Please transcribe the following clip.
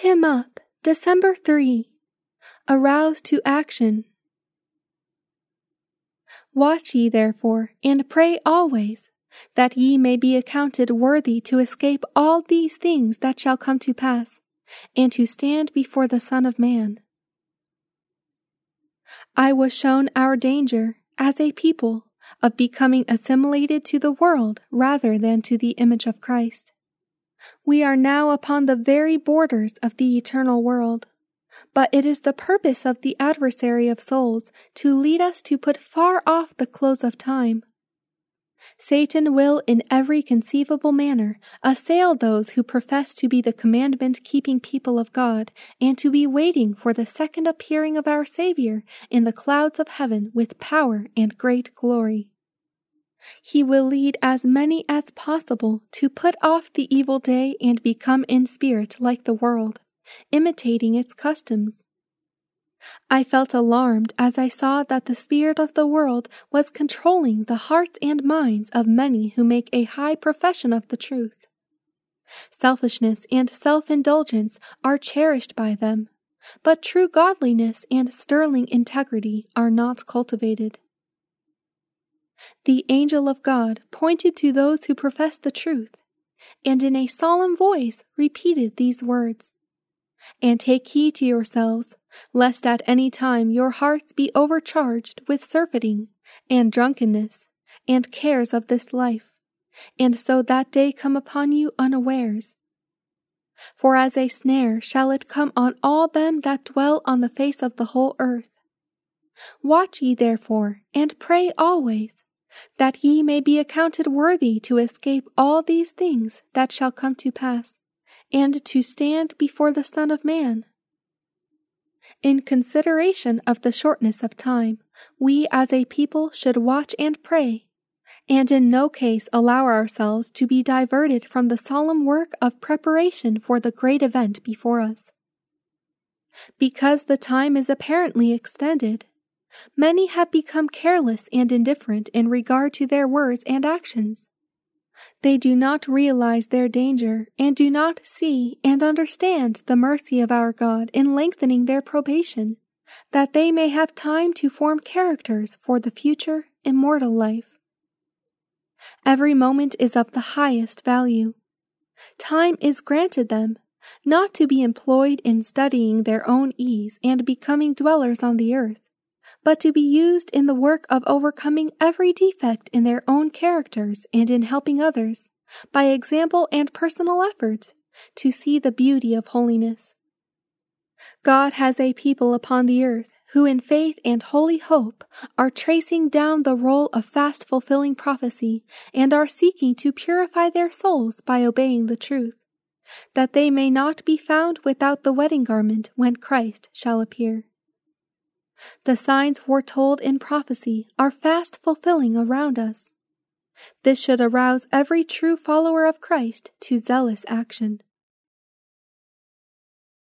him up, December 3. Arouse to action. Watch ye therefore, and pray always, that ye may be accounted worthy to escape all these things that shall come to pass, and to stand before the Son of Man. I was shown our danger, as a people, of becoming assimilated to the world rather than to the image of Christ. We are now upon the very borders of the eternal world, but it is the purpose of the adversary of souls to lead us to put far off the close of time. Satan will in every conceivable manner assail those who profess to be the commandment-keeping people of God and to be waiting for the second appearing of our Savior in the clouds of heaven with power and great glory. He will lead as many as possible to put off the evil day and become in spirit like the world, imitating its customs. I felt alarmed as I saw that the spirit of the world was controlling the hearts and minds of many who make a high profession of the truth. Selfishness and self-indulgence are cherished by them, but true godliness and sterling integrity are not cultivated. The angel of God pointed to those who profess the truth, and in a solemn voice repeated these words, "And take heed to yourselves, lest at any time your hearts be overcharged with surfeiting, and drunkenness, and cares of this life, and so that day come upon you unawares. For as a snare shall it come on all them that dwell on the face of the whole earth. Watch ye therefore, and pray always, that ye may be accounted worthy to escape all these things that shall come to pass, and to stand before the Son of Man." In consideration of the shortness of time, we as a people should watch and pray, and in no case allow ourselves to be diverted from the solemn work of preparation for the great event before us. Because the time is apparently extended, many have become careless and indifferent in regard to their words and actions. They do not realize their danger and do not see and understand the mercy of our God in lengthening their probation, that they may have time to form characters for the future immortal life. Every moment is of the highest value. Time is granted them, not to be employed in studying their own ease and becoming dwellers on the earth, but to be used in the work of overcoming every defect in their own characters and in helping others, by example and personal effort, to see the beauty of holiness. God has a people upon the earth who in faith and holy hope are tracing down the roll of fast-fulfilling prophecy and are seeking to purify their souls by obeying the truth, that they may not be found without the wedding garment when Christ shall appear. The signs foretold in prophecy are fast fulfilling around us. This should arouse every true follower of Christ to zealous action.